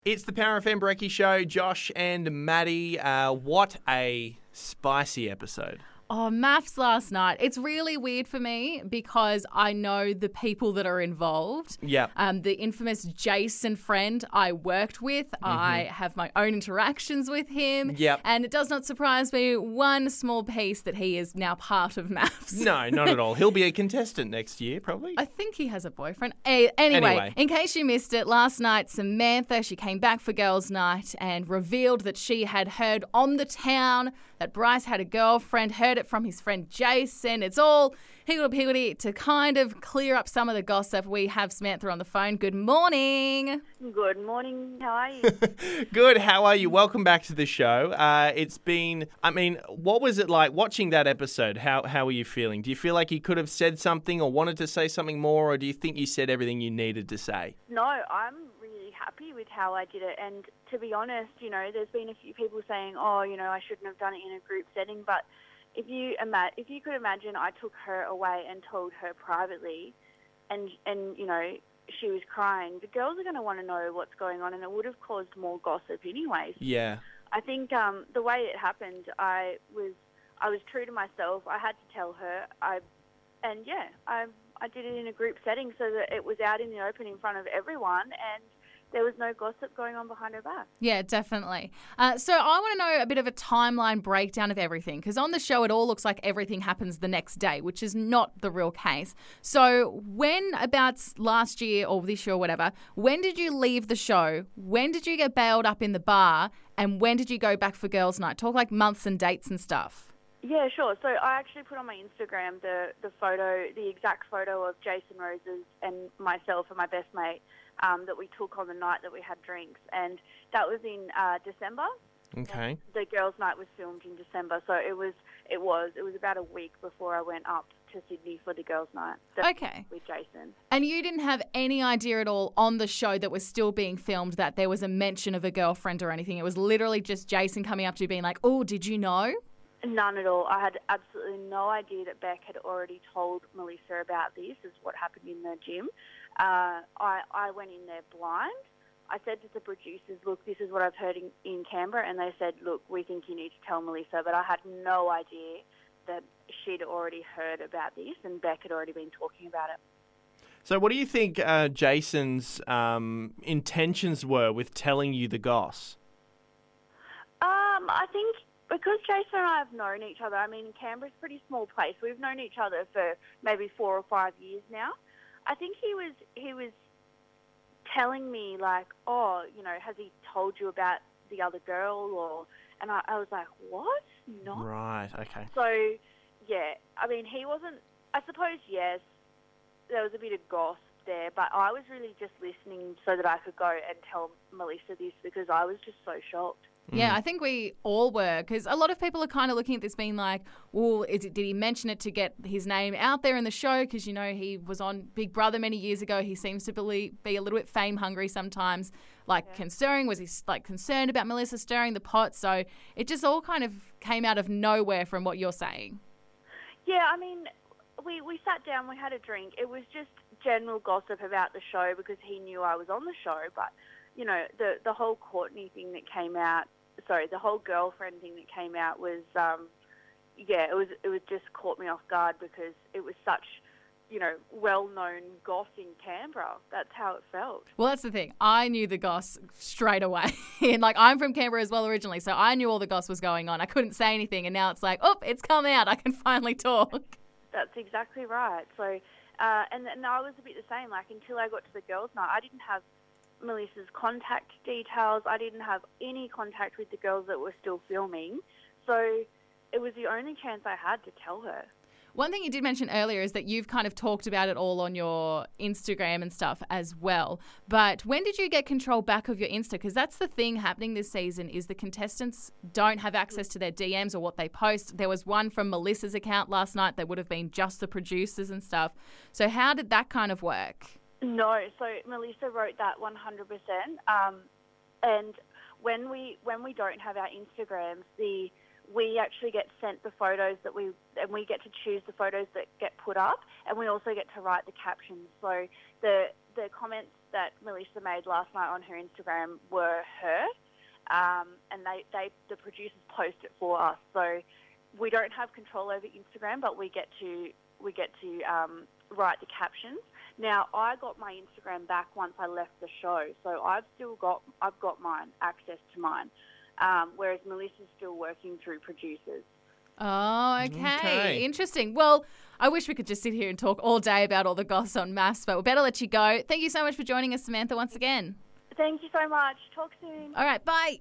It's the Power FM Brekkie Show. Josh and Maddie. What a spicy episode. Oh, maths last night. It's really weird for me because I know the people that are involved. Yeah. The infamous Jason friend I worked with. I have my own interactions with him. Yep. And it does not surprise me one small piece that he is now part of maths. No, not at all. He'll be a contestant next year, probably. I think he has a boyfriend. Anyway, in case you missed it, last night Samantha, she came back for girls' night and revealed that she had heard on the town that Bryce had a girlfriend, heard it from his friend Jason. It's all higgledy-piggledy. To kind of clear up some of the gossip, we have Samantha on the phone. Good morning. Good morning. How are you? Good. How are you? Welcome back to the show. It's been, what was it like watching that episode? How were you feeling? Do you feel like you could have said something or wanted to say something more, or do you think you said everything you needed to say? No, I'm really happy with how I did it. And to be honest, there's been a few people saying, I shouldn't have done it in a group setting. But if you could imagine, I took her away and told her privately, and she was crying. The girls are going to want to know what's going on, and it would have caused more gossip anyways. Yeah. I think the way it happened, I was true to myself. I had to tell her. I did it in a group setting so that it was out in the open in front of everyone, and there was no gossip going on behind her back. Yeah, definitely. So I want to know a bit of a timeline breakdown of everything, because on the show it all looks like everything happens the next day, which is not the real case. So when about last year or this year or whatever, when did you leave the show? When did you get bailed up in the bar? And when did you go back for girls' night? Talk like months and dates and stuff. Yeah, sure. So I actually put on my Instagram the photo, the exact photo of Jason Roses and myself and my best mate that we took on the night that we had drinks, and that was in December. Okay. The girls' night was filmed in December, so it was about a week before I went up to Sydney for the girls' night. Okay. With Jason. And you didn't have any idea at all on the show that was still being filmed that there was a mention of a girlfriend or anything. It was literally just Jason coming up to you being like, "Oh, did you know?" None at all. I had absolutely no idea that Beck had already told Melissa about this, is what happened in the gym. I went in there blind. I said to the producers, look, this is what I've heard in Canberra, and they said, look, we think you need to tell Melissa, but I had no idea that she'd already heard about this and Beck had already been talking about it. So what do you think Jason's intentions were with telling you the goss? I think because Jason and I have known each other, Canberra's a pretty small place. We've known each other for maybe 4 or 5 years now. I think he was telling me like, has he told you about the other girl? And I was like, what? No. Right, okay. So, yeah, he wasn't, I suppose, yes, there was a bit of gossip there, but I was really just listening so that I could go and tell Melissa this because I was just so shocked. Yeah, I think we all were, because a lot of people are kind of looking at this being like, well, did he mention it to get his name out there in the show? Because, he was on Big Brother many years ago. He seems to be a little bit fame hungry sometimes. Was he concerned about Melissa stirring the pot? So it just all kind of came out of nowhere from what you're saying. Yeah, we sat down, we had a drink. It was just general gossip about the show because he knew I was on the show. But, the whole Courtney thing that came out, the whole girlfriend thing that came out was, it was just caught me off guard because it was such, well-known goss in Canberra. That's how it felt. Well, that's the thing. I knew the goss straight away. And I'm from Canberra as well originally, so I knew all the goss was going on. I couldn't say anything, and now it's like, it's come out. I can finally talk. That's exactly right. So, and I was a bit the same. Until I got to the girls' night, I didn't have Melissa's contact details. I didn't have any contact with the girls that were still filming. So it was the only chance I had to tell her. One thing you did mention earlier is that you've kind of talked about it all on your Instagram and stuff as well. But when did you get control back of your Insta? Because that's the thing happening this season is the contestants don't have access to their DMs or what they post. There was one from Melissa's account last night that would have been just the producers and stuff. So how did that kind of work? No, so Melissa wrote that 100%. And when we don't have our Instagrams, we actually get sent the photos and we get to choose the photos that get put up, and we also get to write the captions. So the the comments that Melissa made last night on her Instagram were her, and the producers post it for us. So we don't have control over Instagram, but we get to write the captions. Now, I got my Instagram back once I left the show, so I've got mine, access to mine, whereas Melissa's still working through producers. Oh, okay. Interesting. Well, I wish we could just sit here and talk all day about all the goss on MAFS, but we better let you go. Thank you so much for joining us, Samantha, once again. Thank you so much. Talk soon. All right, bye.